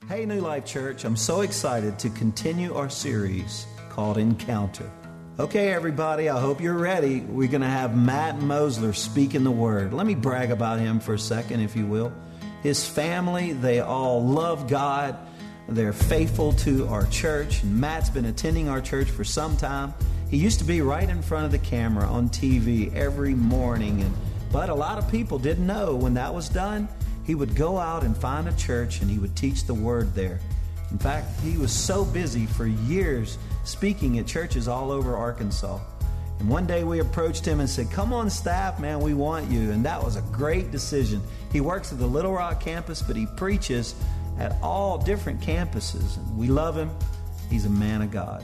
Hey, New Life Church, I'm so excited to continue our series called Encounter. Okay, everybody, I hope you're ready. We're going to have Matt Mosler speaking the word. Let me brag about him for a second, if you will. His family, they all love God. They're faithful to our church. And Matt's been attending our church for some time. He used to be right in front of the camera on TV every morning. But a lot of people didn't know when that was done, he would go out and find a church and he would teach the word there. In fact, he was so busy for years speaking at churches all over Arkansas. And one day we approached him and said, "Come on staff, man, we want you." And that was a great decision. He works at the Little Rock campus, but he preaches at all different campuses. And we love him. He's a man of God.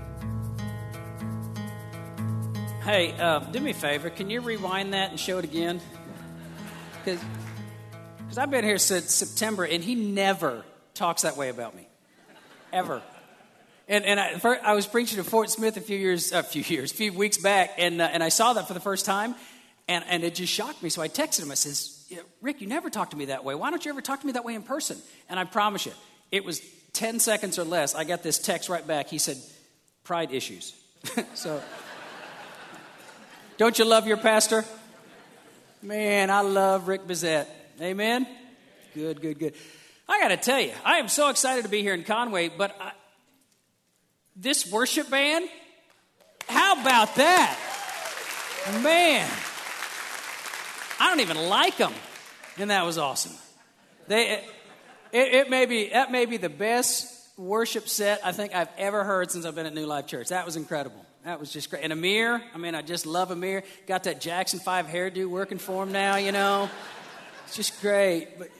Hey, do me a favor. Can you rewind that and show it again? Because I've been here since September, and he never talks that way about me. Ever. And I was preaching at Fort Smith a few weeks back, and I saw that for the first time, and it just shocked me. So I texted him. I says, "Rick, you never talk to me that way. Why don't you ever talk to me that way in person?" And I promise you, it was 10 seconds or less. I got this text right back. He said, "Pride issues." So, don't you love your pastor? Man, I love Rick Bezet. Amen? Good. I got to tell you, I am so excited to be here in Conway, but this worship band, how about that? Man, I don't even like them, and that was awesome. That may be the best worship set I think I've ever heard since I've been at New Life Church. That was incredible. That was just great. And Amir, I just love Amir. Got that Jackson 5 hairdo working for him now, you know. It's just great. But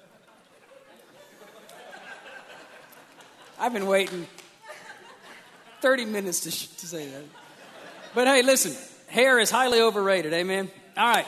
I've been waiting 30 minutes to say that. But hey, listen, hair is highly overrated, amen? All right.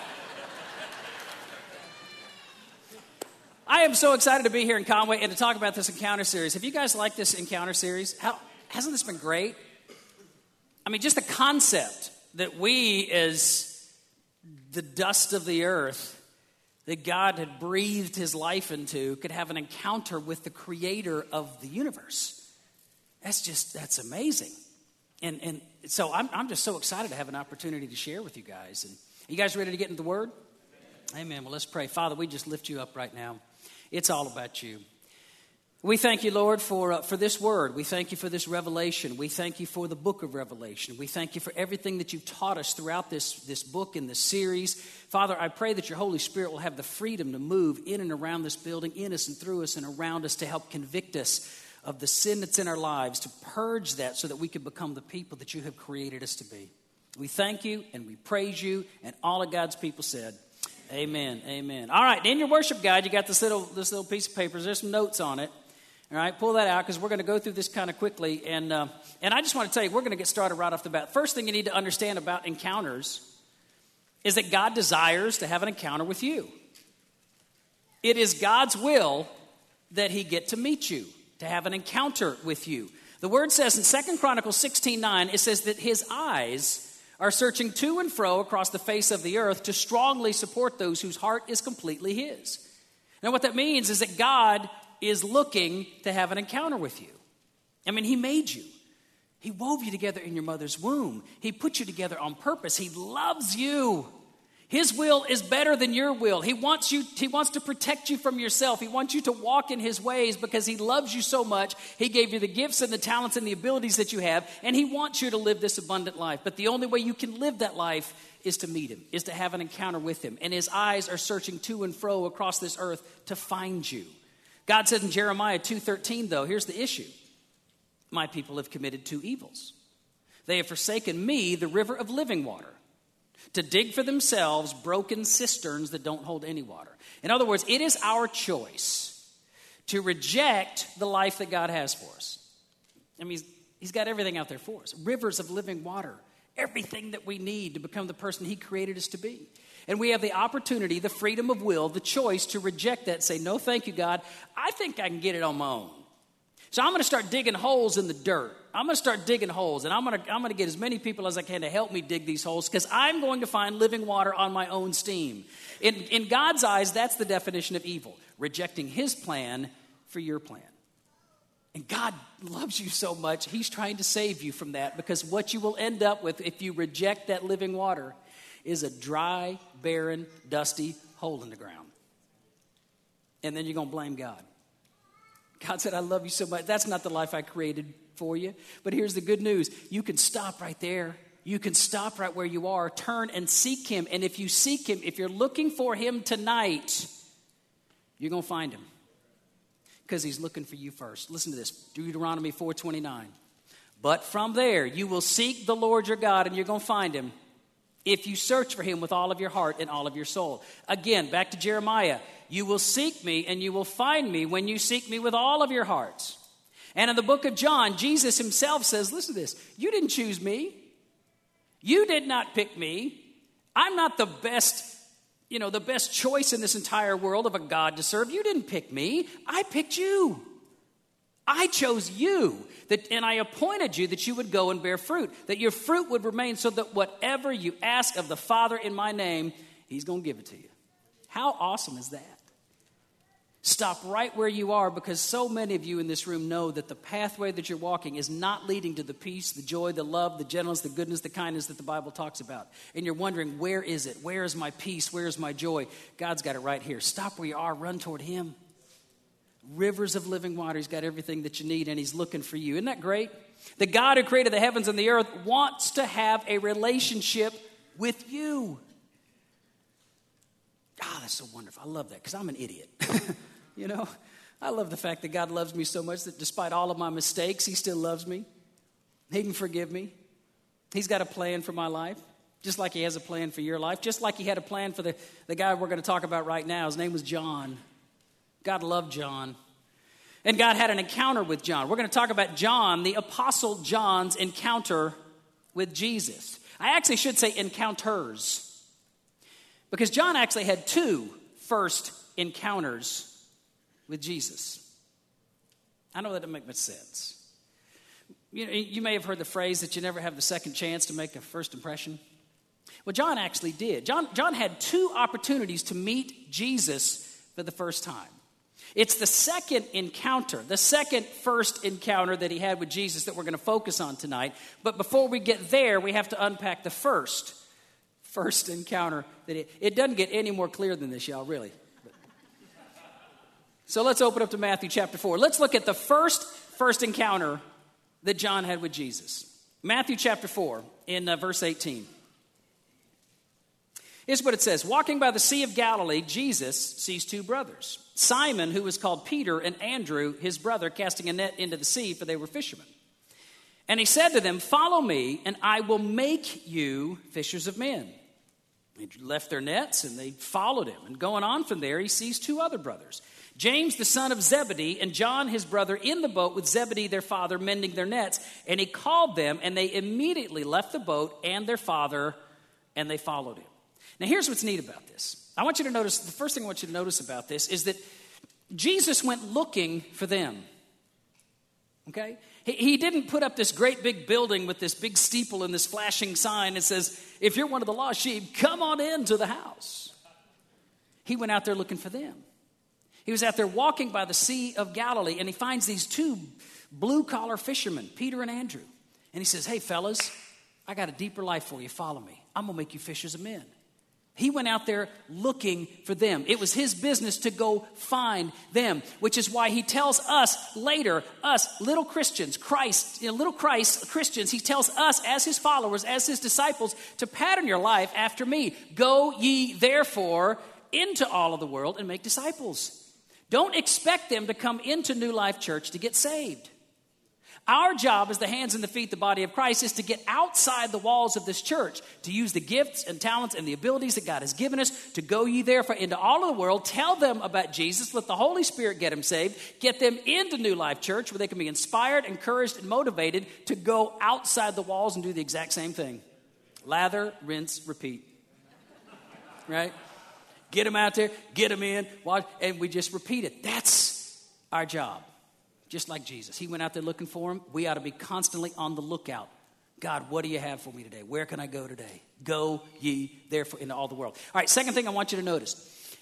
I am so excited to be here in Conway and to talk about this Encounter series. Have you guys liked this Encounter series? Hasn't this been great? Just the concept that we, as the dust of the earth, that God had breathed his life into, could have an encounter with the creator of the universe. That's amazing. And so I'm just so excited to have an opportunity to share with you guys. And are you guys ready to get into the Word? Amen. Well, let's pray. Father, we just lift you up right now. It's all about you. We thank you, Lord, for this word. We thank you for this revelation. We thank you for the book of Revelation. We thank you for everything that you've taught us throughout this book and this series. Father, I pray that your Holy Spirit will have the freedom to move in and around this building, in us and through us and around us, to help convict us of the sin that's in our lives, to purge that so that we can become the people that you have created us to be. We thank you and we praise you, and all of God's people said, amen, amen. All right, in your worship guide, you got this little piece of paper. There's some notes on it. All right, pull that out because we're going to go through this kind of quickly. And I just want to tell you, we're going to get started right off the bat. First thing you need to understand about encounters is that God desires to have an encounter with you. It is God's will that he get to meet you, to have an encounter with you. The word says in 2 Chronicles 16:9, it says that his eyes are searching to and fro across the face of the earth to strongly support those whose heart is completely his. Now what that means is that God is looking to have an encounter with you. He made you. He wove you together in your mother's womb. He put you together on purpose. He loves you. His will is better than your will. He wants to protect you from yourself. He wants you to walk in his ways because he loves you so much. He gave you the gifts and the talents and the abilities that you have, and he wants you to live this abundant life. But the only way you can live that life is to meet him, is to have an encounter with him. And his eyes are searching to and fro across this earth to find you. God said in Jeremiah 2:13, though, here's the issue. My people have committed two evils. They have forsaken me, the river of living water, to dig for themselves broken cisterns that don't hold any water. In other words, it is our choice to reject the life that God has for us. He's got everything out there for us. Rivers of living water, everything that we need to become the person he created us to be. And we have the opportunity, the freedom of will, the choice to reject that and say, no, thank you, God. I think I can get it on my own. So I'm going to start digging holes in the dirt. I'm going to start digging holes, and I'm going to get as many people as I can to help me dig these holes because I'm going to find living water on my own steam. In God's eyes, that's the definition of evil, rejecting his plan for your plan. And God loves you so much, he's trying to save you from that, because what you will end up with if you reject that living water is a dry, barren, dusty hole in the ground. And then you're going to blame God. God said, I love you so much. That's not the life I created for you. But here's the good news. You can stop right there. You can stop right where you are. Turn and seek him. And if you seek him, if you're looking for him tonight, you're going to find him. Because he's looking for you first. Listen to this. Deuteronomy 4:29. But from there, you will seek the Lord your God, and you're going to find him if you search for him with all of your heart and all of your soul. Again, back to Jeremiah. You will seek me, and you will find me when you seek me with all of your hearts. And in the book of John, Jesus himself says, listen to this. You didn't choose me. You did not pick me. I'm not the best choice in this entire world of a God to serve. You didn't pick me. I picked you. I chose you, and I appointed you that you would go and bear fruit, that your fruit would remain, so that whatever you ask of the Father in my name, he's going to give it to you. How awesome is that? Stop right where you are, because so many of you in this room know that the pathway that you're walking is not leading to the peace, the joy, the love, the gentleness, the goodness, the kindness that the Bible talks about. And you're wondering, where is it? Where is my peace? Where is my joy? God's got it right here. Stop where you are. Run toward him. Rivers of living water. He's got everything that you need, and he's looking for you. Isn't that great? The God who created the heavens and the earth wants to have a relationship with you. Ah, that's so wonderful. I love that, because I'm an idiot. You know, I love the fact that God loves me so much that despite all of my mistakes, he still loves me. He can forgive me. He's got a plan for my life, just like he has a plan for your life, just like he had a plan for the guy we're going to talk about right now. His name was John. God loved John. And God had an encounter with John. We're going to talk about John, the Apostle John's encounter with Jesus. I actually should say encounters, because John actually had two first encounters with Jesus. I know that doesn't make much sense. You may have heard the phrase that you never have the second chance to make a first impression. Well, John actually did. John had two opportunities to meet Jesus for the first time. It's the second encounter, the first encounter that he had with Jesus that we're going to focus on tonight. But before we get there, we have to unpack the first encounter. It doesn't get any more clear than this, y'all, really. So let's open up to Matthew chapter 4. Let's look at the first encounter that John had with Jesus. Matthew chapter 4 in verse 18. Here's what it says. Walking by the Sea of Galilee, Jesus sees two brothers. Simon, who was called Peter, and Andrew, his brother, casting a net into the sea, for they were fishermen. And he said to them, follow me, and I will make you fishers of men. They left their nets, and they followed him. And going on from there, he sees two other brothers. James, the son of Zebedee, and John, his brother, in the boat with Zebedee, their father, mending their nets. And he called them, and they immediately left the boat and their father, and they followed him. Now, here's what's neat about this. I want you to notice, the first thing I want you to notice about this is that Jesus went looking for them. Okay? He didn't put up this great big building with this big steeple and this flashing sign that says, if you're one of the lost sheep, come on into the house. He went out there looking for them. He was out there walking by the Sea of Galilee, and he finds these two blue-collar fishermen, Peter and Andrew. And he says, hey, fellas, I got a deeper life for you. Follow me. I'm going to make you fishers of men. He went out there looking for them. It was his business to go find them, which is why he tells us later, us little Christians, Christians, he tells us as his followers, as his disciples, to pattern your life after me. Go ye therefore into all of the world and make disciples. Don't expect them to come into New Life Church to get saved. Our job as the hands and the feet, the body of Christ, is to get outside the walls of this church, to use the gifts and talents and the abilities that God has given us, to go ye therefore into all of the world, tell them about Jesus, let the Holy Spirit get them saved, get them into New Life Church where they can be inspired, encouraged, and motivated to go outside the walls and do the exact same thing. Lather, rinse, repeat. Right? Get them out there, get them in, and we just repeat it. That's our job. Just like Jesus. He went out there looking for him. We ought to be constantly on the lookout. God, what do you have for me today? Where can I go today? Go ye therefore into all the world. All right, second thing I want you to notice.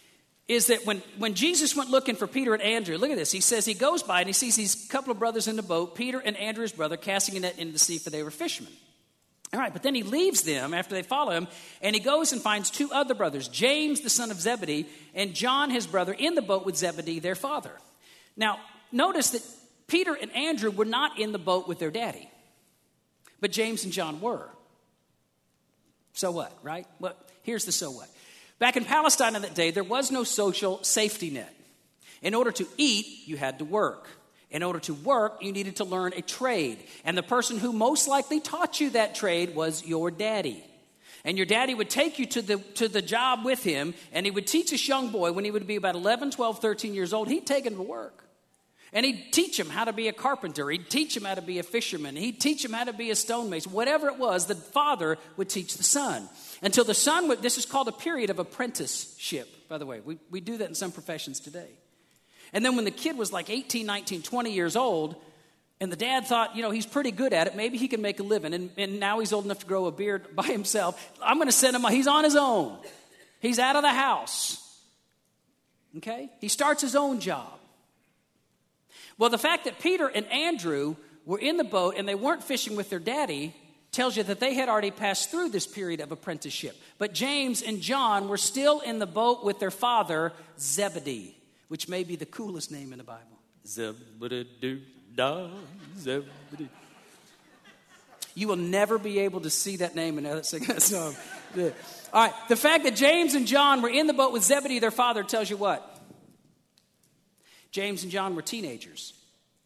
is that when Jesus went looking for Peter and Andrew, look at this. He says he goes by and he sees these couple of brothers in the boat, Peter and Andrew, his brother, casting a net into the sea, for they were fishermen. All right, but then he leaves them after they follow him, and he goes and finds two other brothers, James, the son of Zebedee, and John, his brother, in the boat with Zebedee, their father. Now, notice that Peter and Andrew were not in the boat with their daddy, but James and John were. So what, right? Well, here's the so what. Back in Palestine in that day, there was no social safety net. In order to eat, you had to work. In order to work, you needed to learn a trade. And the person who most likely taught you that trade was your daddy. And your daddy would take you to the job with him, and he would teach this young boy when he would be about 11, 12, 13 years old. He'd take him to work. And he'd teach him how to be a carpenter. He'd teach him how to be a fisherman. He'd teach him how to be a stonemason. Whatever it was, the father would teach the son. Until the son would, this is called a period of apprenticeship, by the way. We do that in some professions today. And then when the kid was like 18, 19, 20 years old, and the dad thought, he's pretty good at it. Maybe he can make a living. And now he's old enough to grow a beard by himself. I'm going to send him, he's on his own. He's out of the house. Okay? He starts his own job. Well, the fact that Peter and Andrew were in the boat and they weren't fishing with their daddy tells you that they had already passed through this period of apprenticeship. But James and John were still in the boat with their father, Zebedee, which may be the coolest name in the Bible. Zebedee-da, Zebedee. You will never be able to see that name and sing that song. Yeah. All right, the fact that James and John were in the boat with Zebedee, their father, tells you what? James and John were teenagers.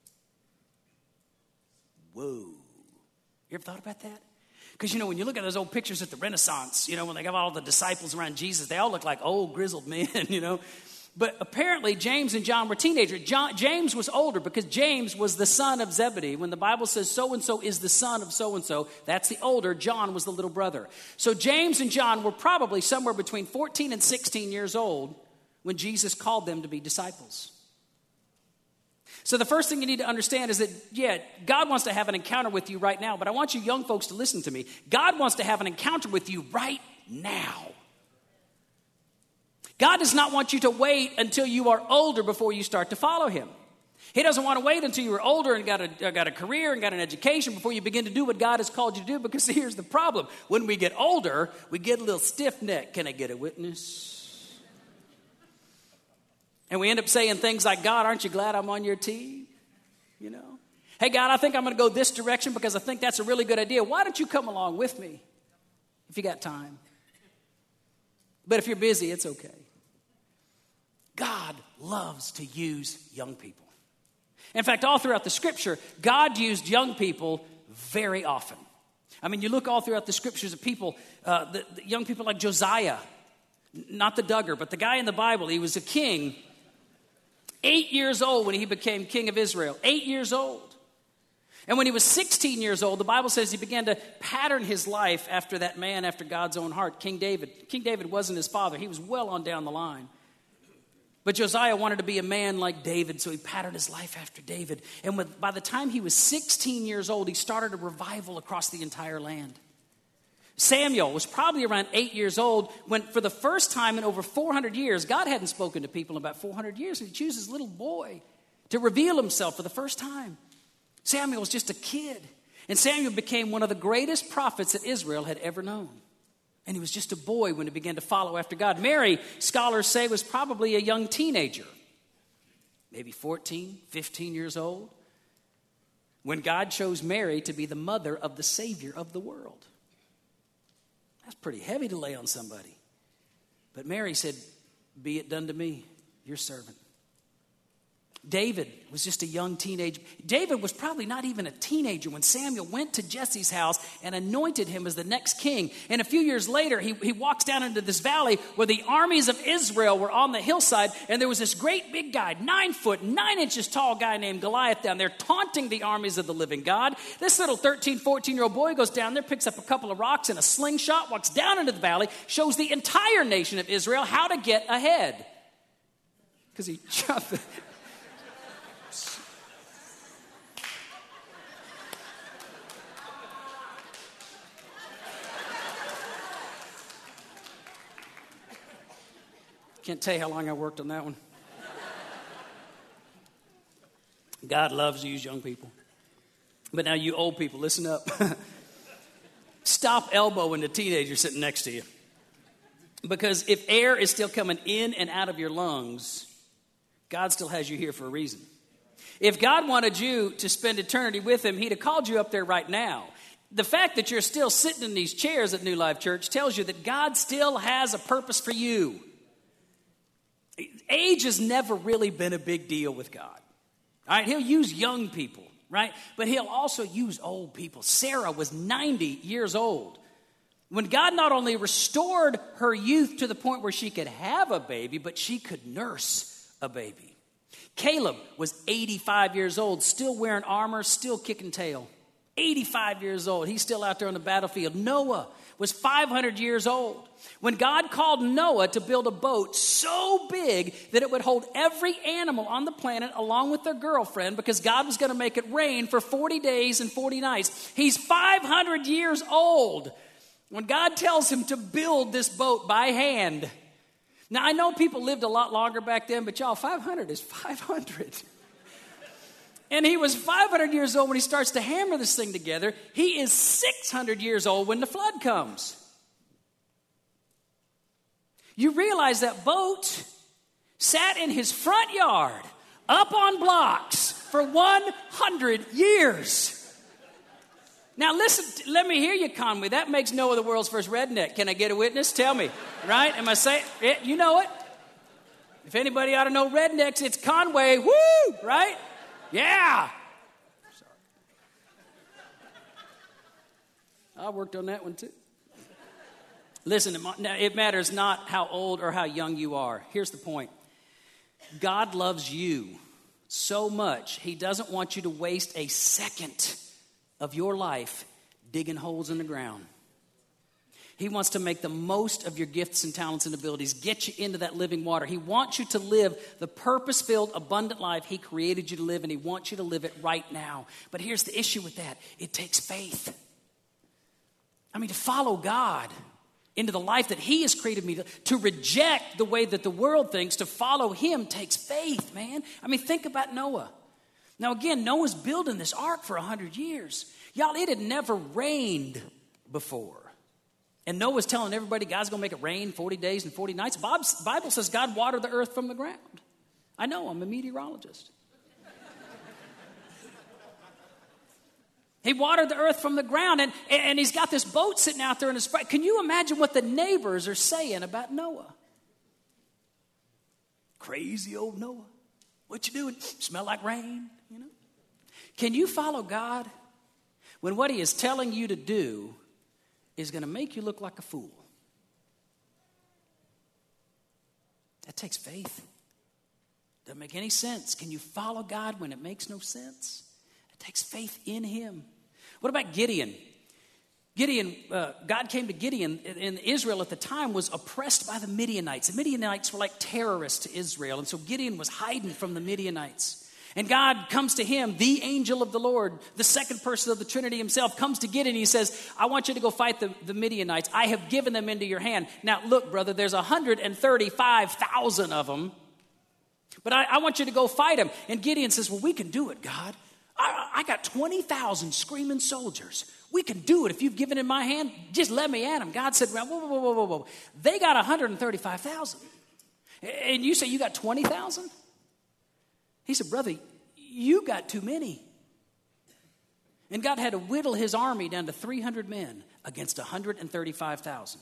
Whoa. You ever thought about that? Because, when you look at those old pictures at the Renaissance, when they have all the disciples around Jesus, they all look like old, grizzled men, But apparently, James and John were teenagers. James was older because James was the son of Zebedee. When the Bible says so-and-so is the son of so-and-so, that's the older. John was the little brother. So James and John were probably somewhere between 14 and 16 years old when Jesus called them to be disciples. So the first thing you need to understand is that, God wants to have an encounter with you right now, but I want you young folks to listen to me. God wants to have an encounter with you right now. God does not want you to wait until you are older before you start to follow him. He doesn't want to wait until you are older and got a career and got an education before you begin to do what God has called you to do, because here's the problem. When we get older, we get a little stiff-necked. Can I get a witness? And we end up saying things like, God, aren't you glad I'm on your team? Hey, God, I think I'm going to go this direction because I think that's a really good idea. Why don't you come along with me if you got time? But if you're busy, it's okay. God loves to use young people. In fact, all throughout the scripture, God used young people very often. I mean, you look all throughout the scriptures of people, the young people like Josiah, not the Duggar, but the guy in the Bible. He was a king, 8 years old when he became king of Israel, 8 years old. And when he was 16 years old, the Bible says he began to pattern his life after that man after God's own heart, King David. King David wasn't his father. He was well on down the line. But Josiah wanted to be a man like David, so he patterned his life after David. And by the time he was 16 years old, he started a revival across the entire land. Samuel was probably around 8 years old when, for the first time in over 400 years, God hadn't spoken to people in about 400 years, and he chose his little boy to reveal himself for the first time. Samuel was just a kid, and Samuel became one of the greatest prophets that Israel had ever known. And he was just a boy when he began to follow after God. Mary, scholars say, was probably a young teenager, maybe 14, 15 years old, when God chose Mary to be the mother of the Savior of the world. That's pretty heavy to lay on somebody. But Mary said, be it done to me, your servant. David was just a young teenager. David was probably not even a teenager when Samuel went to Jesse's house and anointed him as the next king. And a few years later, he walks down into this valley where the armies of Israel were on the hillside. And there was this great big guy, 9 foot, 9 inches tall guy named Goliath down there taunting the armies of the living God. This little 13, 14-year-old boy goes down there, picks up a couple of rocks and a slingshot, walks down into the valley, shows the entire nation of Israel how to get ahead. Because he jumped. Can't tell you how long I worked on that one. God loves you young people. But now you old people, listen up. Stop elbowing the teenager sitting next to you. Because if air is still coming in and out of your lungs, God still has you here for a reason. If God wanted you to spend eternity with him, he'd have called you up there right now. The fact that you're still sitting in these chairs at New Life Church tells you that God still has a purpose for you. Age has never really been a big deal with God. All right, he'll use young people, right? But he'll also use old people. Sarah was 90 years old when God not only restored her youth to the point where she could have a baby, but she could nurse a baby. Caleb was 85 years old, still wearing armor, still kicking tail. 85 years old. He's still out there on the battlefield. Noah was 500 years old when God called Noah to build a boat so big that it would hold every animal on the planet along with their girlfriend, because God was going to make it rain for 40 days and 40 nights. He's 500 years old when God tells him to build this boat by hand. Now, I know people lived a lot longer back then, but y'all, 500 is 500. And he was 500 years old when he starts to hammer this thing together. He is 600 years old when the flood comes. You realize that boat sat in his front yard, up on blocks, for 100 years. Now listen, let me hear you, Conway. That makes Noah the world's first redneck. Can I get a witness? Tell me, right? Am I saying it? You know it. If anybody ought to know rednecks, it's Conway. Woo! Right? Yeah. Sorry. I worked on that one too. Listen, it matters not how old or how young you are. Here's the point. God loves you so much, he doesn't want you to waste a second of your life digging holes in the ground. He wants to make the most of your gifts and talents and abilities, get you into that living water. He wants you to live the purpose-filled, abundant life he created you to live, and he wants you to live it right now. But here's the issue with that. It takes faith. I mean, to follow God into the life that he has created me to reject the way that the world thinks, to follow him takes faith, man. I mean, think about Noah. Now, again, Noah's building this ark for 100 years. Y'all, it had never rained before. And Noah's telling everybody God's going to make it rain 40 days and 40 nights. The Bible says God watered the earth from the ground. I know, I'm a meteorologist. He watered the earth from the ground, and he's got this boat sitting out there in his spring. Can you imagine what the neighbors are saying about Noah? Crazy old Noah. What you doing? Smell like rain, you know? Can you follow God when what he is telling you to do is going to make you look like a fool? That takes faith. Doesn't make any sense. Can you follow God when it makes no sense? It takes faith in him. What about Gideon? God came to Gideon, and Israel at the time was oppressed by the Midianites. The Midianites were like terrorists to Israel, and so Gideon was hiding from the Midianites. And God comes to him, the angel of the Lord, the second person of the Trinity himself, comes to Gideon and he says, I want you to go fight the Midianites. I have given them into your hand. Now, look, brother, there's 135,000 of them, but I want you to go fight them. And Gideon says, well, we can do it, God. I got 20,000 screaming soldiers. We can do it. If you've given in my hand, just let me at them. God said, well, whoa. They got 135,000. And you say you got 20,000? He said, brother, you got too many. And God had to whittle his army down to 300 men against 135,000.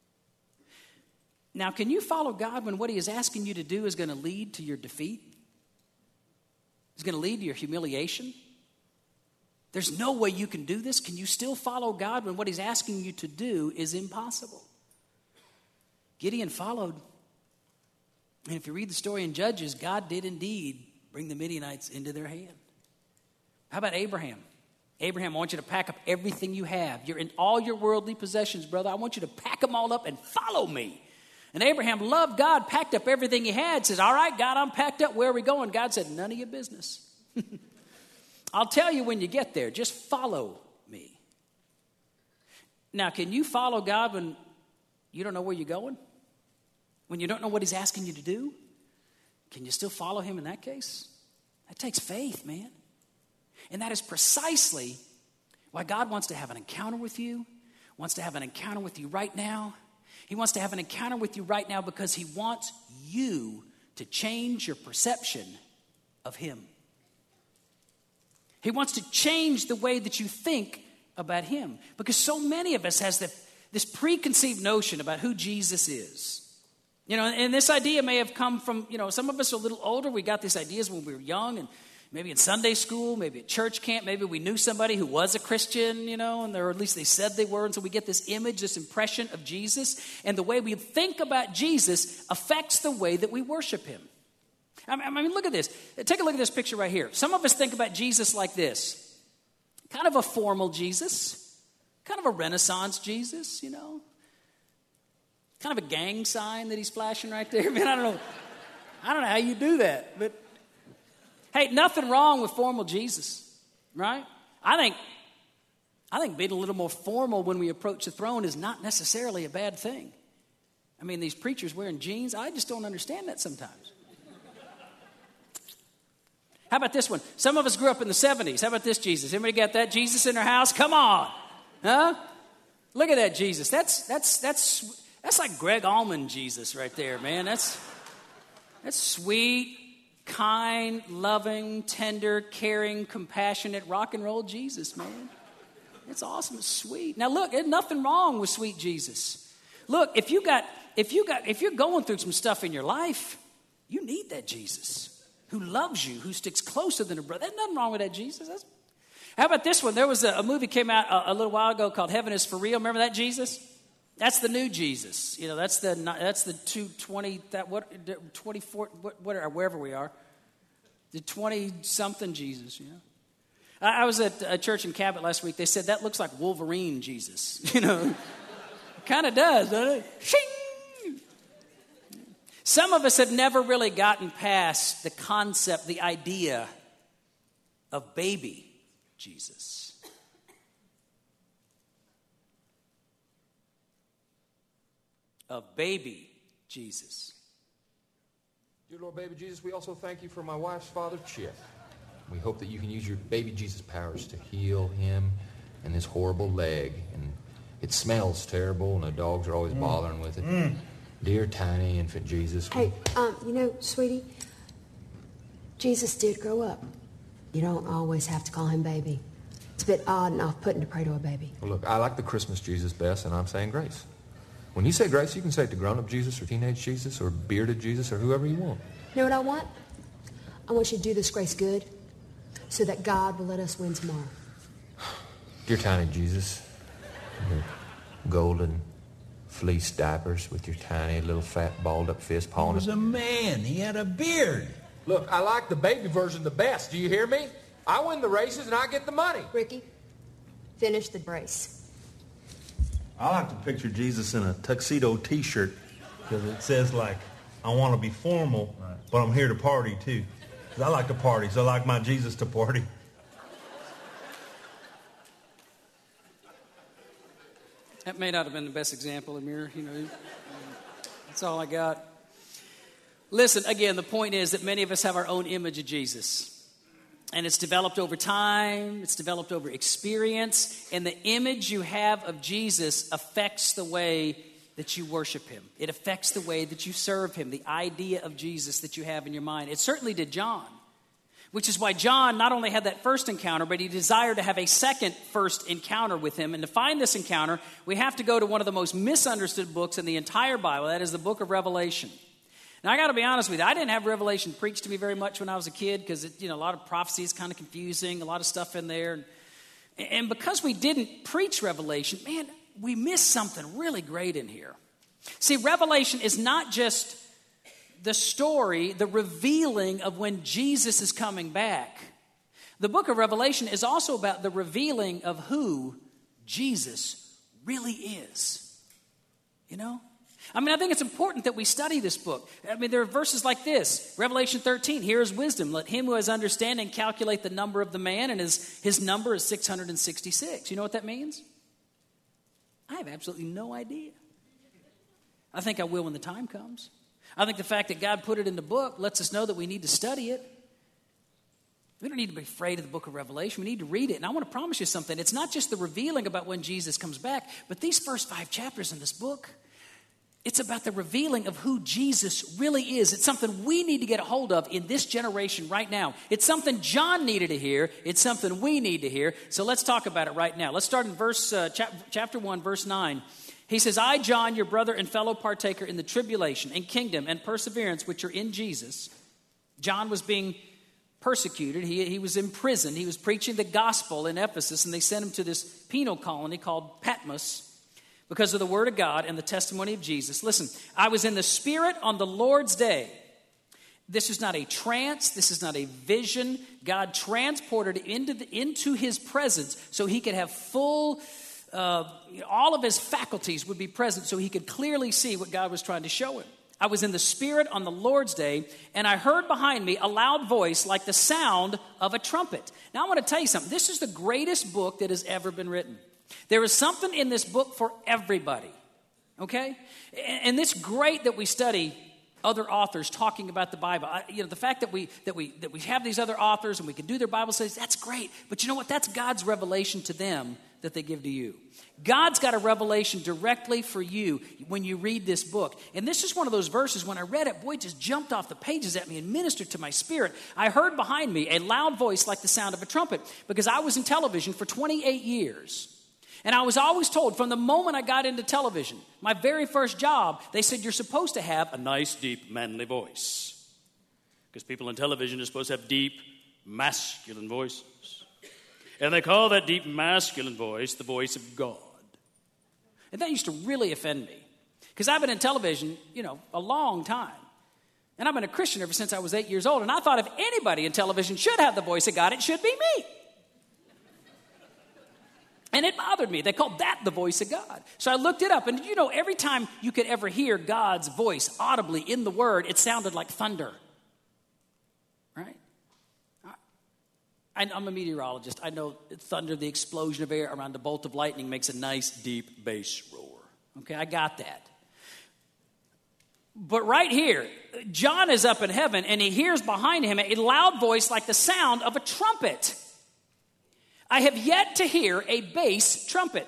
Now, can you follow God when what he is asking you to do is going to lead to your defeat? It's going to lead to your humiliation? There's no way you can do this. Can you still follow God when what he's asking you to do is impossible? Gideon followed. And if you read the story in Judges, God did indeed bring the Midianites into their hand. How about Abraham? Abraham, I want you to pack up everything you have. You're in all your worldly possessions, brother. I want you to pack them all up and follow me. And Abraham loved God, packed up everything he had, says, all right, God, I'm packed up. Where are we going? God said, none of your business. I'll tell you when you get there. Just follow me. Now, can you follow God when you don't know where you're going? when you don't know what he's asking you to do, can you still follow him in that case? That takes faith, man. And that is precisely why God wants to have an encounter with you, wants to have an encounter with you right now. He wants to have an encounter with you right now because he wants you to change your perception of him. He wants to change the way that you think about him, because so many of us has this preconceived notion about who Jesus is. You know, and this idea may have come from, some of us are a little older. We got these ideas when we were young, and maybe in Sunday school, maybe at church camp, maybe we knew somebody who was a Christian, or at least they said they were. And so we get this image, this impression of Jesus. And the way we think about Jesus affects the way that we worship him. I mean, look at this. Take a look at this picture right here. Some of us think about Jesus like this. Kind of a formal Jesus. Kind of a Renaissance Jesus, Kind of a gang sign that he's flashing right there. Man, I don't know how you do that. But, hey, nothing wrong with formal Jesus, right? I think being a little more formal when we approach the throne is not necessarily a bad thing. I mean, these preachers wearing jeans, I just don't understand that sometimes. How about this one? Some of us grew up in the 70s. How about this Jesus? Anybody got that Jesus in their house? Come on. Huh? Look at that Jesus. That's like Greg Allman Jesus right there, man. That's sweet, kind, loving, tender, caring, compassionate, rock and roll Jesus, man. It's awesome. It's sweet. Now look, there's nothing wrong with sweet Jesus. Look, if you're going through some stuff in your life, you need that Jesus who loves you, who sticks closer than a brother. There's nothing wrong with that Jesus. How about this one? There was a movie came out a little while ago called Heaven is for Real. Remember that Jesus? That's the new Jesus. That's the 220 24 wherever we are. The 20-something Jesus, I was at a church in Cabot last week. They said that looks like Wolverine Jesus. Kind of does, doesn't it? Shing! Some of us have never really gotten past the concept, the idea of baby Jesus. Of baby Jesus. Dear Lord, baby Jesus, we also thank you for my wife's father, Chip. We hope that you can use your baby Jesus powers to heal him and his horrible leg. And it smells terrible, and the dogs are always bothering with it. Dear tiny infant Jesus. Hey, sweetie, Jesus did grow up. You don't always have to call him baby. It's a bit odd and off-putting to pray to a baby. Well, look, I like the Christmas Jesus best, and I'm saying grace. When you say grace, you can say it to grown-up Jesus or teenage Jesus or bearded Jesus or whoever you want. You know what I want? I want you to do this grace good so that God will let us win tomorrow. Dear tiny Jesus, your golden fleece diapers with your tiny little fat balled up fist pawing. He was a man. He had a beard. Look, I like the baby version the best. Do you hear me? I win the races and I get the money. Ricky, finish the race. I like to picture Jesus in a tuxedo T-shirt because it says, I want to be formal, but I'm here to party, too. 'Cause I like to party, so I like my Jesus to party. That may not have been the best example, Amir. That's all I got. Listen, again, the point is that many of us have our own image of Jesus. And it's developed over time. It's developed over experience. And the image you have of Jesus affects the way that you worship him. It affects the way that you serve him, the idea of Jesus that you have in your mind. It certainly did John, which is why John not only had that first encounter, but he desired to have a second first encounter with him. And to find this encounter, we have to go to one of the most misunderstood books in the entire Bible. That is the book of Revelation. Now, I got to be honest with you. I didn't have Revelation preached to me very much when I was a kid because, a lot of prophecy is kind of confusing, a lot of stuff in there. And because we didn't preach Revelation, man, we missed something really great in here. See, Revelation is not just the story, the revealing of when Jesus is coming back. The book of Revelation is also about the revealing of who Jesus really is. I think it's important that we study this book. There are verses like this. Revelation 13, here is wisdom. Let him who has understanding calculate the number of the man, and his number is 666. You know what that means? I have absolutely no idea. I think I will when the time comes. I think the fact that God put it in the book lets us know that we need to study it. We don't need to be afraid of the book of Revelation. We need to read it. And I want to promise you something. It's not just the revealing about when Jesus comes back, but these first 5 chapters in this book, it's about the revealing of who Jesus really is. It's something we need to get a hold of in this generation right now. It's something John needed to hear. It's something we need to hear. So let's talk about it right now. Let's start in chapter 1, verse 9. He says, I, John, your brother and fellow partaker in the tribulation and kingdom and perseverance which are in Jesus. John was being persecuted. He was imprisoned. He was preaching the gospel in Ephesus, and they sent him to this penal colony called Patmos because of the word of God and the testimony of Jesus. Listen, I was in the Spirit on the Lord's day. This is not a trance. This is not a vision. God transported into his presence so he could have full, all of his faculties would be present so he could clearly see what God was trying to show him. I was in the Spirit on the Lord's day, and I heard behind me a loud voice like the sound of a trumpet. Now, I want to tell you something. This is the greatest book that has ever been written. There is something in this book for everybody, okay? And it's great that we study other authors talking about the Bible. The fact that we have these other authors and we can do their Bible studies, that's great. But you know what? That's God's revelation to them that they give to you. God's got a revelation directly for you when you read this book. And this is one of those verses, when I read it, boy, it just jumped off the pages at me and ministered to my spirit. I heard behind me a loud voice like the sound of a trumpet, because I was in television for 28 years. And I was always told from the moment I got into television, my very first job, they said, you're supposed to have a nice, deep, manly voice. Because people in television are supposed to have deep, masculine voices. And they call that deep, masculine voice the voice of God. And that used to really offend me. Because I've been in television, a long time. And I've been a Christian ever since I was 8 years old. And I thought if anybody in television should have the voice of God, it should be me. And it bothered me. They called that the voice of God. So I looked it up. And every time you could ever hear God's voice audibly in the Word, it sounded like thunder. Right? I'm a meteorologist. I know thunder, the explosion of air around a bolt of lightning, makes a nice, deep bass roar. Okay, I got that. But right here, John is up in heaven, and he hears behind him a loud voice like the sound of a trumpet. I have yet to hear a bass trumpet.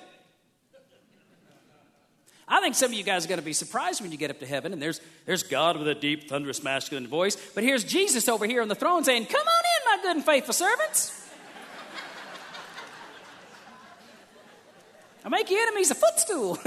I think some of you guys are going to be surprised when you get up to heaven, and there's God with a deep, thunderous, masculine voice. But here's Jesus over here on the throne saying, come on in, my good and faithful servants. I'll make your enemies a footstool.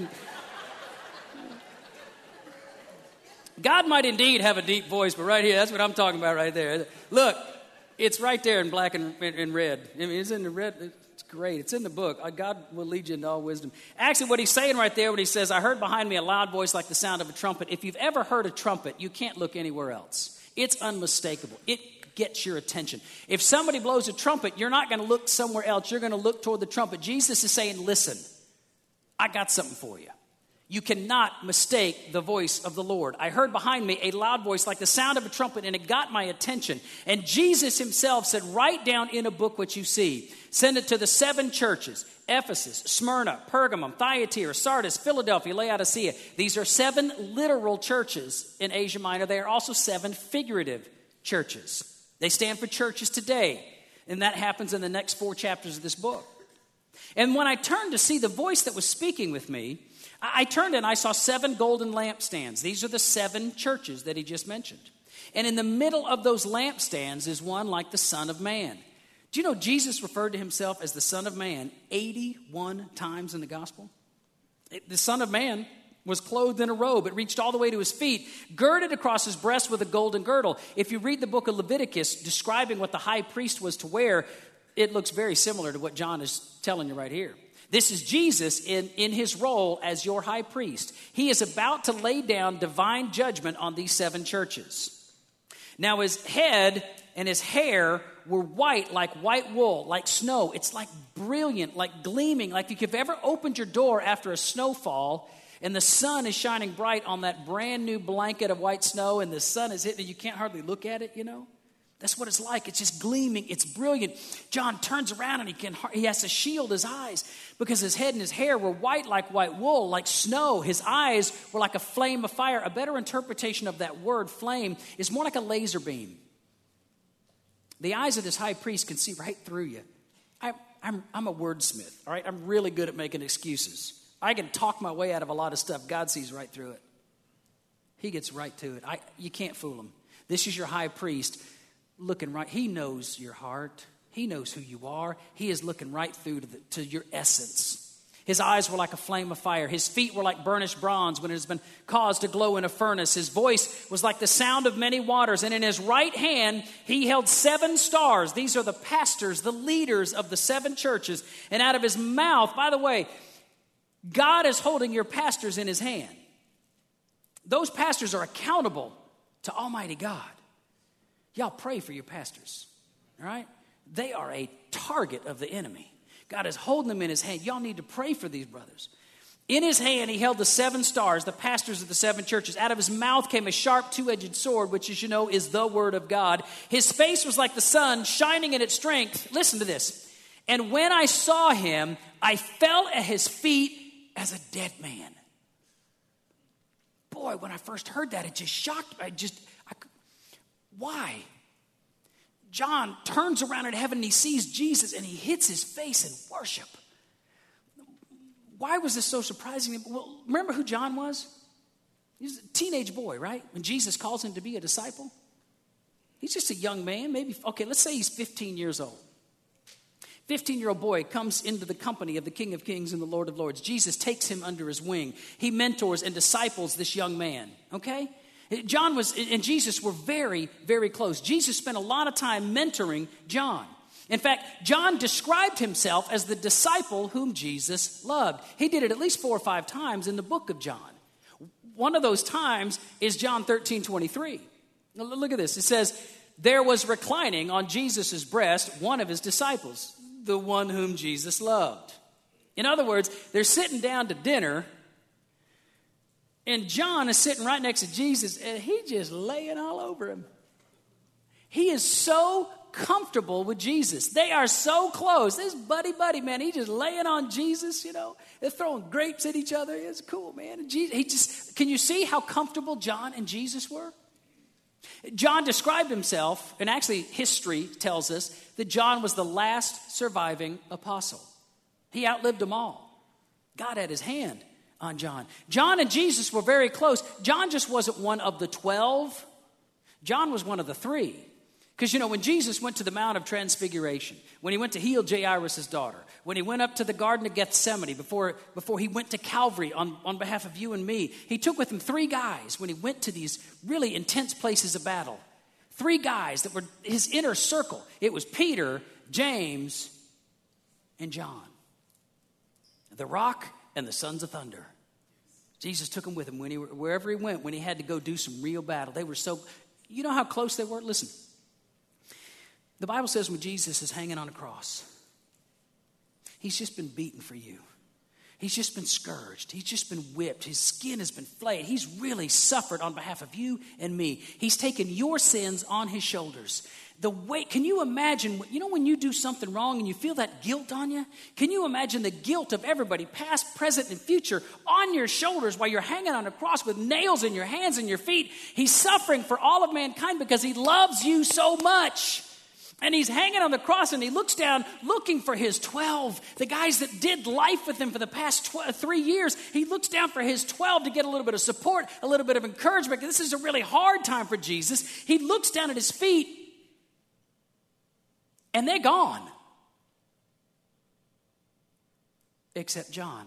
God might indeed have a deep voice, but right here, that's what I'm talking about right there. Look, it's right there in black and red. I mean, it's in the red. It's great. It's in the book. God will lead you into all wisdom. Actually, what he's saying right there when he says, I heard behind me a loud voice like the sound of a trumpet. If you've ever heard a trumpet, you can't look anywhere else. It's unmistakable. It gets your attention. If somebody blows a trumpet, you're not going to look somewhere else. You're going to look toward the trumpet. Jesus is saying, listen, I got something for you. You cannot mistake the voice of the Lord. I heard behind me a loud voice like the sound of a trumpet, and it got my attention. And Jesus himself said, write down in a book what you see. Send it to the 7 churches: Ephesus, Smyrna, Pergamum, Thyatira, Sardis, Philadelphia, Laodicea. These are 7 literal churches in Asia Minor. They are also 7 figurative churches. They stand for churches today. And that happens in the next 4 chapters of this book. And when I turned to see the voice that was speaking with me, I turned and I saw 7 golden lampstands. These are the 7 churches that he just mentioned. And in the middle of those lampstands is one like the Son of Man. Do you know Jesus referred to himself as the Son of Man 81 times in the gospel? The Son of Man was clothed in a robe. It reached all the way to his feet, girded across his breast with a golden girdle. If you read the book of Leviticus describing what the high priest was to wear, it looks very similar to what John is telling you right here. This is Jesus in his role as your high priest. He is about to lay down divine judgment on these 7 churches. Now his head and his hair were white like white wool, like snow. It's like brilliant, like gleaming, like if you've ever opened your door after a snowfall and the sun is shining bright on that brand new blanket of white snow and the sun is hitting, you can't hardly look at it, That's what it's like. It's just gleaming. It's brilliant. John turns around and he has to shield his eyes because his head and his hair were white like white wool, like snow. His eyes were like a flame of fire. A better interpretation of that word, flame, is more like a laser beam. The eyes of this high priest can see right through you. I'm a wordsmith, all right? I'm really good at making excuses. I can talk my way out of a lot of stuff. God sees right through it. He gets right to it. You can't fool him. This is your high priest looking right. He knows your heart. He knows who you are. He is looking right through to your essence. His eyes were like a flame of fire. His feet were like burnished bronze when it has been caused to glow in a furnace. His voice was like the sound of many waters. And in his right hand, he held 7 stars. These are the pastors, the leaders of the 7 churches. And out of his mouth, by the way, God is holding your pastors in his hand. Those pastors are accountable to Almighty God. Y'all pray for your pastors, all right? They are a target of the enemy. God is holding them in his hand. Y'all need to pray for these brothers. In his hand, he held the 7 stars, the pastors of the 7 churches. Out of his mouth came a sharp 2-edged sword, which, as you know, is the word of God. His face was like the sun, shining in its strength. Listen to this. And when I saw him, I fell at his feet as a dead man. Boy, when I first heard that, it just shocked me. Why? John turns around in heaven and he sees Jesus and he hits his face in worship. Why was this so surprising? Well, remember who John was? He was a teenage boy, right? When Jesus calls him to be a disciple. He's just a young man, let's say he's 15 years old. 15-year-old boy comes into the company of the King of Kings and the Lord of Lords. Jesus takes him under his wing. He mentors and disciples this young man, okay? John and Jesus were very, very close. Jesus spent a lot of time mentoring John. In fact, John described himself as the disciple whom Jesus loved. He did it at least 4 or 5 times in the book of John. One of those times is John 13:23. Now, look at this. It says, there was reclining on Jesus' breast one of his disciples, the one whom Jesus loved. In other words, they're sitting down to dinner, and John is sitting right next to Jesus, and he's just laying all over him. He is so comfortable with Jesus. They are so close. This buddy, man, he just laying on Jesus, you know. They're throwing grapes at each other. It's cool, man. And can you see how comfortable John and Jesus were? John described himself, and actually history tells us that John was the last surviving apostle. He outlived them all. God had his hand on John. John and Jesus were very close. John just wasn't one of the 12. John was one of the 3. Because, you know, when Jesus went to the Mount of Transfiguration, when he went to heal Jairus' daughter, when he went up to the Garden of Gethsemane, before he went to Calvary on behalf of you and me, he took with him 3 guys when he went to these really intense places of battle. 3 guys that were his inner circle. It was Peter, James, and John. The rock and the sons of thunder. Jesus took them with him wherever he went, when he had to go do some real battle. They were so, you know how close they were? Listen. The Bible says when Jesus is hanging on a cross, he's just been beaten for you. He's just been scourged. He's just been whipped. His skin has been flayed. He's really suffered on behalf of you and me. He's taken your sins on his shoulders. The weight, can you imagine, you know when you do something wrong and you feel that guilt on you? Can you imagine the guilt of everybody, past, present, and future, on your shoulders while you're hanging on a cross with nails in your hands and your feet? He's suffering for all of mankind because he loves you so much. And he's hanging on the cross and he looks down looking for his 12, the guys that did life with him for the past 3 years. He looks down for his 12 to get a little bit of support, a little bit of encouragement. This is a really hard time for Jesus. He looks down at his feet and they're gone. Except John.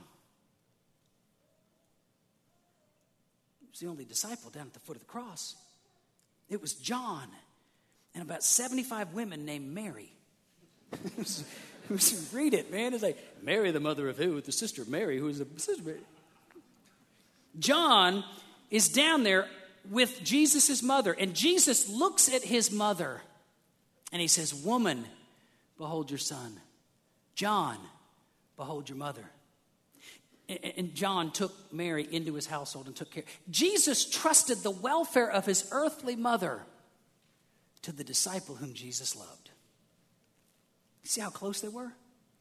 He was the only disciple down at the foot of the cross. It was John and about 75 women named Mary. Read it, man. It's like, Mary, the mother of who? The sister of Mary, who is the sister of Mary. John is down there with Jesus' mother, and Jesus looks at his mother, and he says, woman, behold your son. John, behold your mother. And John took Mary into his household and took care. Jesus trusted the welfare of his earthly mother to the disciple whom Jesus loved. You see how close they were?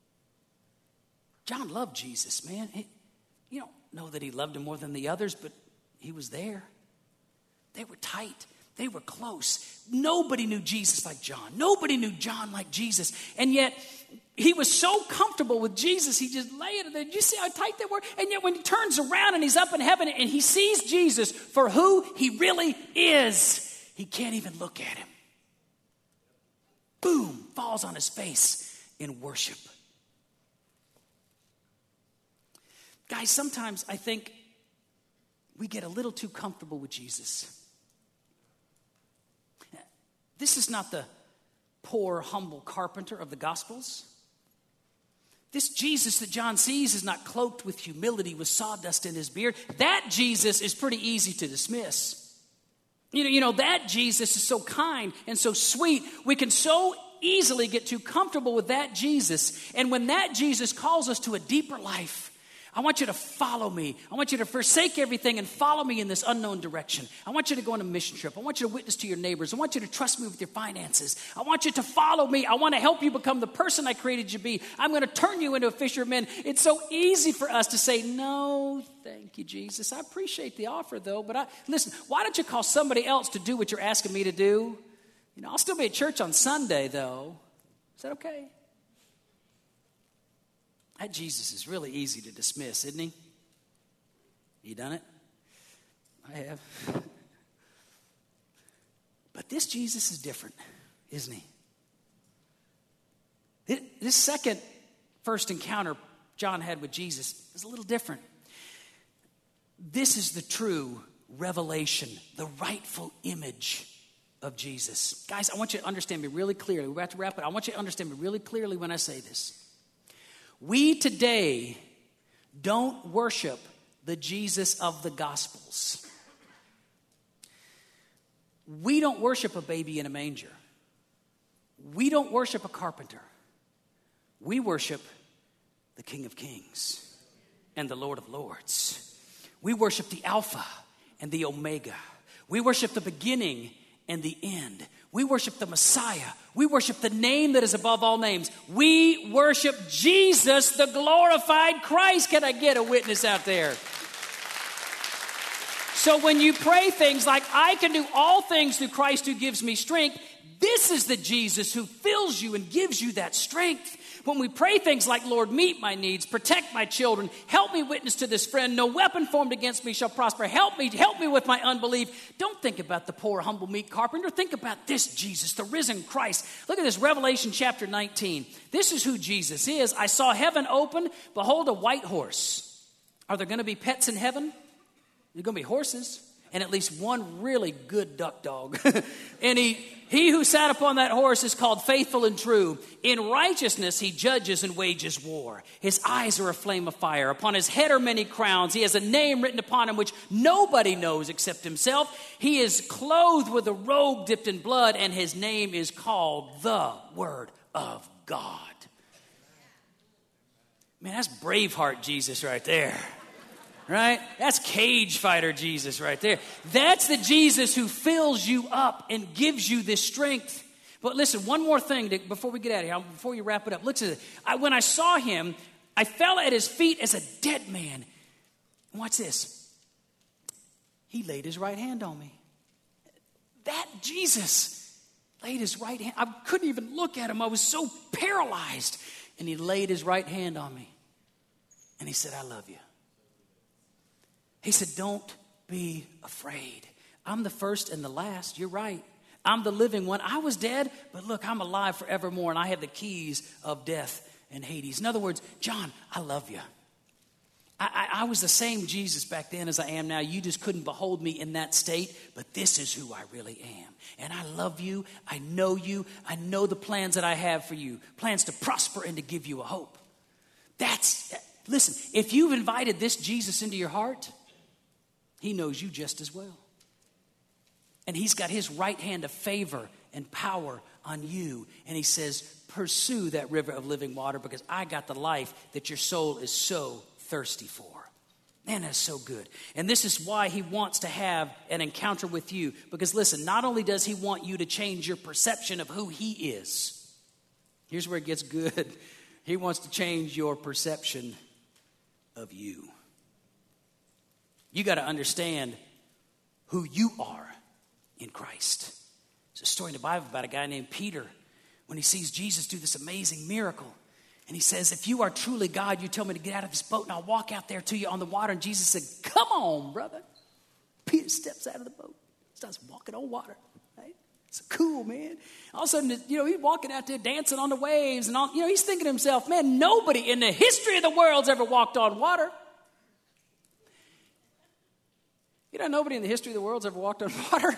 John loved Jesus, man. You don't know that he loved him more than the others, but he was there. They were tight. They were close. Nobody knew Jesus like John. Nobody knew John like Jesus. And yet, he was so comfortable with Jesus, he just lay it there. Did you see how tight they were? And yet, when he turns around and he's up in heaven and he sees Jesus for who he really is, he can't even look at him. Boom, falls on his face in worship. Guys, sometimes I think we get a little too comfortable with Jesus. This is not the poor, humble carpenter of the Gospels. This Jesus that John sees is not cloaked with humility, with sawdust in his beard. That Jesus is pretty easy to dismiss. You know, that Jesus is so kind and so sweet. We can so easily get too comfortable with that Jesus. And when that Jesus calls us to a deeper life, I want you to follow me. I want you to forsake everything and follow me in this unknown direction. I want you to go on a mission trip. I want you to witness to your neighbors. I want you to trust me with your finances. I want you to follow me. I want to help you become the person I created you to be. I'm going to turn you into a fisher of men. It's so easy for us to say, no, thank you, Jesus. I appreciate the offer, though. But listen, why don't you call somebody else to do what you're asking me to do? You know, I'll still be at church on Sunday, though. Is that okay? That Jesus is really easy to dismiss, isn't he? You done it? I have. But this Jesus is different, isn't he? This first encounter John had with Jesus is a little different. This is the true revelation, the rightful image of Jesus. Guys, I want you to understand me really clearly. We're about to wrap it. I want you to understand me really clearly when I say this. We today don't worship the Jesus of the Gospels. We don't worship a baby in a manger. We don't worship a carpenter. We worship the King of Kings and the Lord of Lords. We worship the Alpha and the Omega. We worship the beginning and the end. We worship the Messiah. We worship the name that is above all names. We worship Jesus, the glorified Christ. Can I get a witness out there? So when you pray things like, I can do all things through Christ who gives me strength, this is the Jesus who fills you and gives you that strength. When we pray things like, Lord, meet my needs, protect my children, help me witness to this friend, no weapon formed against me shall prosper, help me with my unbelief. Don't think about the poor, humble, meek carpenter. Think about this Jesus, the risen Christ. Look at this, Revelation chapter 19. This is who Jesus is. I saw heaven open, behold a white horse. Are there going to be pets in heaven? There are going to be horses. And at least one really good duck dog. And he who sat upon that horse is called Faithful and True. In righteousness he judges and wages war. His eyes are a flame of fire. Upon his head are many crowns. He has a name written upon him which nobody knows except himself. He is clothed with a robe dipped in blood, and his name is called the Word of God. Man, that's Braveheart Jesus right there. Right? That's cage fighter Jesus right there. That's the Jesus who fills you up and gives you this strength. But listen, one more thing before we get out of here, before you wrap it up. Look at it. When I saw him, I fell at his feet as a dead man. And watch this. He laid his right hand on me. That Jesus laid his right hand. I couldn't even look at him. I was so paralyzed. And he laid his right hand on me. And he said, I love you. He said, don't be afraid. I'm the first and the last. You're right. I'm the living one. I was dead, but look, I'm alive forevermore, and I have the keys of death and Hades. In other words, John, I love you. I was the same Jesus back then as I am now. You just couldn't behold me in that state, but this is who I really am. And I love you. I know you. I know the plans that I have for you, plans to prosper and to give you a hope. Listen, if you've invited this Jesus into your heart, he knows you just as well. And he's got his right hand of favor and power on you. And he says, pursue that river of living water because I got the life that your soul is so thirsty for. Man, that's so good. And this is why he wants to have an encounter with you. Because listen, not only does he want you to change your perception of who he is. Here's where it gets good. He wants to change your perception of you. You got to understand who you are in Christ. There's a story in the Bible about a guy named Peter when he sees Jesus do this amazing miracle. And he says, if you are truly God, you tell me to get out of this boat and I'll walk out there to you on the water. And Jesus said, come on, brother. Peter steps out of the boat, starts walking on water. Right? It's cool, man. All of a sudden, he's walking out there dancing on the waves. And all, he's thinking to himself, man, nobody in the history of the world's ever walked on water. Nobody in the history of the world's ever walked on water.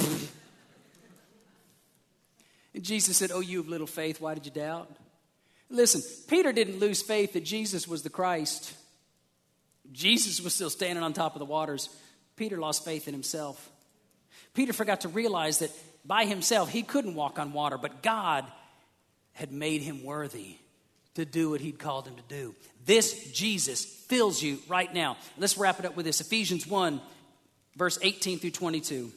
And Jesus said, oh, you of little faith, why did you doubt? Listen, Peter didn't lose faith that Jesus was the Christ. Jesus was still standing on top of the waters. Peter lost faith in himself. Peter forgot to realize that by himself he couldn't walk on water, but God had made him worthy to do what he'd called him to do. This Jesus fills you right now. Let's wrap it up with this. Ephesians 1, verse 18 through 22.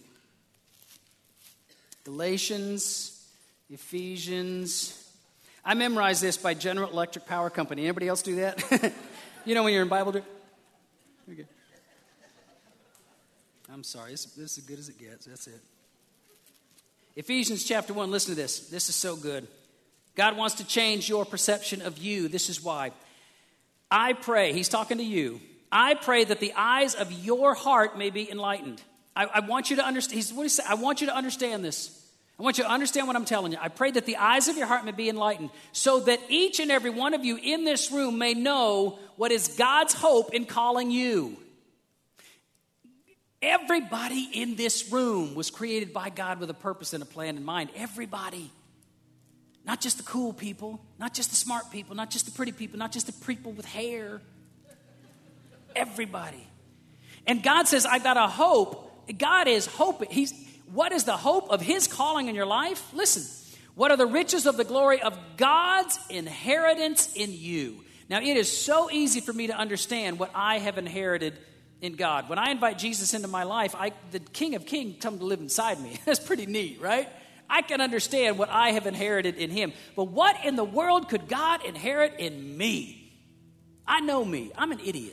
Galatians, Ephesians. I memorized this by General Electric Power Company. Anybody else do that? When you're in Bible. Okay. I'm sorry. This is as good as it gets. That's it. Ephesians chapter 1. Listen to this. This is so good. God wants to change your perception of you. This is why. I pray. He's talking to you. I pray that the eyes of your heart may be enlightened. I want you to understand. What he said. I want you to understand this. I want you to understand what I'm telling you. I pray that the eyes of your heart may be enlightened so that each and every one of you in this room may know what is God's hope in calling you. Everybody in this room was created by God with a purpose and a plan in mind. Everybody. Not just the cool people, not just the smart people, not just the pretty people, not just the people with hair. Everybody. And God says, I've got a hope. God is hope. What is the hope of his calling in your life? Listen, what are the riches of the glory of God's inheritance in you? Now, it is so easy for me to understand what I have inherited in God. When I invite Jesus into my life, the King of Kings come to live inside me. That's pretty neat, right? I can understand what I have inherited in him. But what in the world could God inherit in me? I know me. I'm an idiot.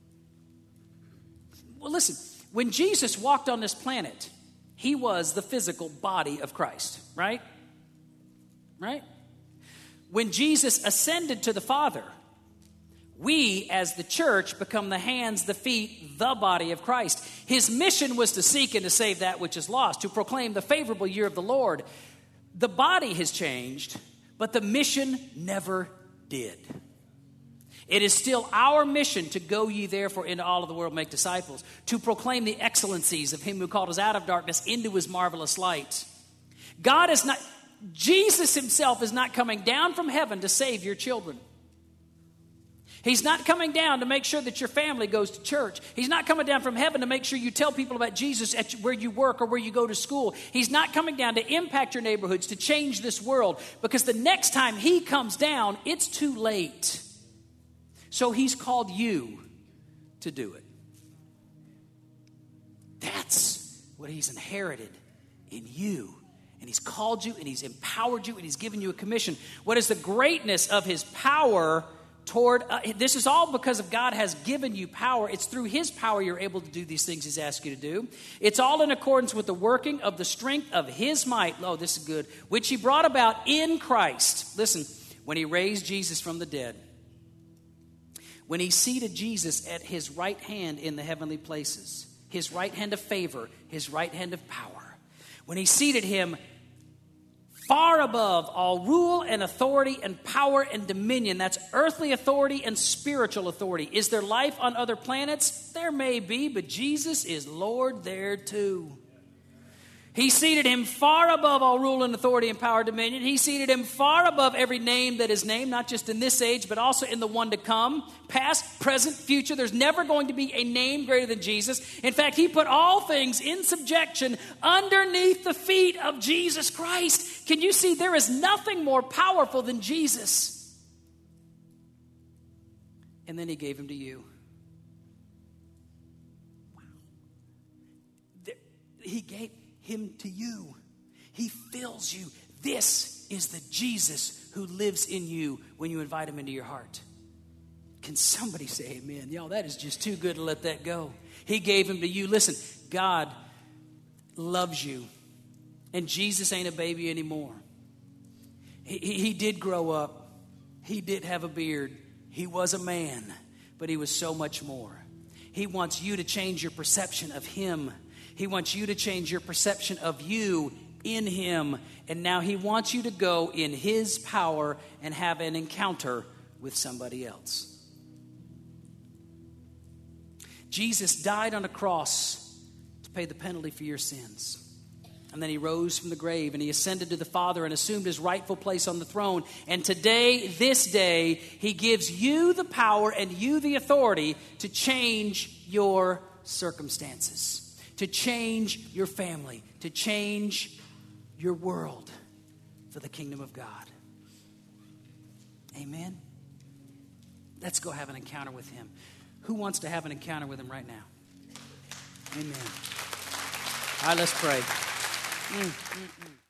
Well, listen, when Jesus walked on this planet, he was the physical body of Christ, right? Right? When Jesus ascended to the Father, we as the church become the hands, the feet, the body of Christ. His mission was to seek and to save that which is lost, to proclaim the favorable year of the Lord. The body has changed, but the mission never did. It is still our mission to go ye therefore into all of the world, make disciples, to proclaim the excellencies of him who called us out of darkness into his marvelous light. Jesus himself is not coming down from heaven to save your children. He's not coming down to make sure that your family goes to church. He's not coming down from heaven to make sure you tell people about Jesus at where you work or where you go to school. He's not coming down to impact your neighborhoods, to change this world, because the next time he comes down, it's too late. So he's called you to do it. That's what he's inherited in you. And he's called you and he's empowered you and he's given you a commission. What is the greatness of his power toward, this is all because of God has given you power. It's through his power you're able to do these things he's asked you to do. It's all in accordance with the working of the strength of his might. Oh, this is good. Which he brought about in Christ. Listen, when he raised Jesus from the dead. When he seated Jesus at his right hand in the heavenly places. His right hand of favor. His right hand of power. When he seated him far above all rule and authority and power and dominion. That's earthly authority and spiritual authority. Is there life on other planets? There may be, but Jesus is Lord there too. He seated him far above all rule and authority and power and dominion. He seated him far above every name that is named, not just in this age, but also in the one to come. Past, present, future. There's never going to be a name greater than Jesus. In fact, he put all things in subjection underneath the feet of Jesus Christ. Can you see there is nothing more powerful than Jesus? And then he gave him to you. He gave him to you. He fills you. This is the Jesus who lives in you when you invite him into your heart. Can somebody say amen? Y'all, that is just too good to let that go. He gave him to you. Listen, God loves you. And Jesus ain't a baby anymore. He did grow up. He did have a beard. He was a man, but he was so much more. He wants you to change your perception of him. He wants you to change your perception of you in him. And now he wants you to go in his power and have an encounter with somebody else. Jesus died on a cross to pay the penalty for your sins. And then he rose from the grave and he ascended to the Father and assumed his rightful place on the throne. And today, this day, he gives you the power and you the authority to change your circumstances, to change your family, to change your world for the kingdom of God. Amen? Let's go have an encounter with him. Who wants to have an encounter with him right now? Amen. All right, let's pray.